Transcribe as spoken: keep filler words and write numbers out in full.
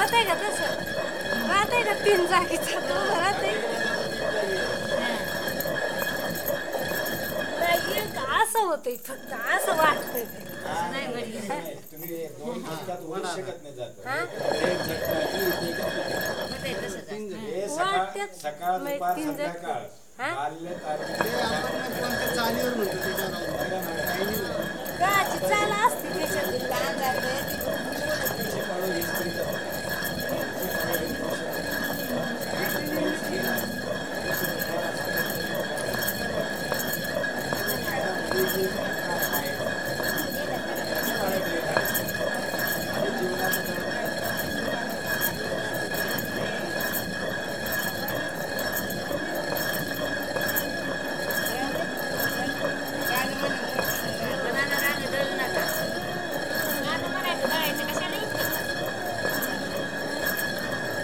होतंय का तसं राहतंय का तीन जागेचा तो राहतंय नाही एक असं होतंय फक्त असं वाटतंय नाही घडलं तुम्ही दोन मिनिटात होऊ शकत नाही जात हा हे सकाळ सकाळ दुपार संध्याकाळ बाल्य गाची चाल असते त्याच्यात